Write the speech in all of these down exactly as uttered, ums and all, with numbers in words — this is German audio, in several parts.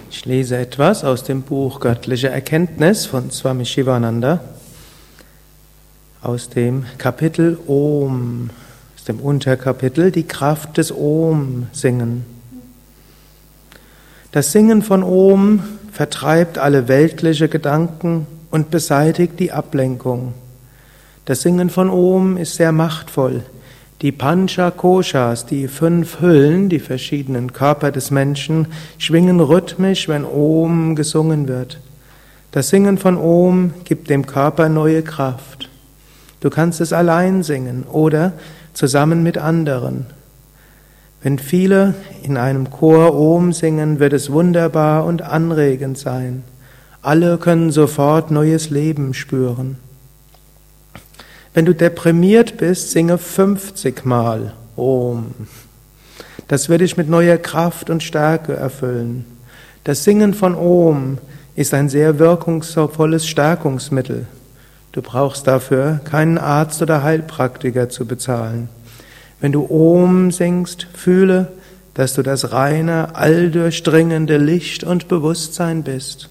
Ich lese etwas aus dem Buch Göttliche Erkenntnis von Swami Shivananda, aus dem Kapitel Om, aus dem Unterkapitel Die Kraft des Om singen. Das Singen von Om vertreibt alle weltliche Gedanken und beseitigt die Ablenkung. Das Singen von Om ist sehr machtvoll. Die Panchakoshas, die fünf Hüllen, die verschiedenen Körper des Menschen, schwingen rhythmisch, wenn Om gesungen wird. Das Singen von Om gibt dem Körper neue Kraft. Du kannst es allein singen oder zusammen mit anderen. Wenn viele in einem Chor Om singen, wird es wunderbar und anregend sein. Alle können sofort neues Leben spüren. Wenn du deprimiert bist, singe fünfzig Mal Om. Das wird dich mit neuer Kraft und Stärke erfüllen. Das Singen von Om ist ein sehr wirkungsvolles Stärkungsmittel. Du brauchst dafür keinen Arzt oder Heilpraktiker zu bezahlen. Wenn du Om singst, fühle, dass du das reine, alldurchdringende Licht und Bewusstsein bist.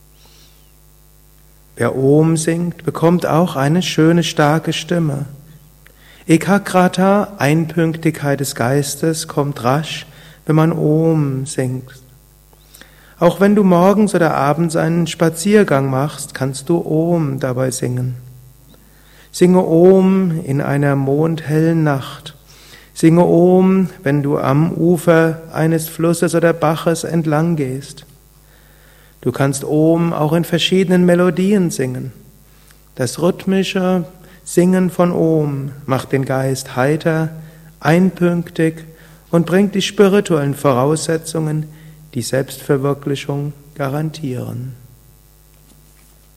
Wer Om singt, bekommt auch eine schöne, starke Stimme. Ekagrata, Einpünktigkeit des Geistes, kommt rasch, wenn man Om singt. Auch wenn du morgens oder abends einen Spaziergang machst, kannst du Om dabei singen. Singe Om in einer mondhellen Nacht. Singe Om, wenn du am Ufer eines Flusses oder Baches entlang gehst. Du kannst Om auch in verschiedenen Melodien singen. Das rhythmische Singen von Om macht den Geist heiter, einpünktig und bringt die spirituellen Voraussetzungen, die Selbstverwirklichung garantieren.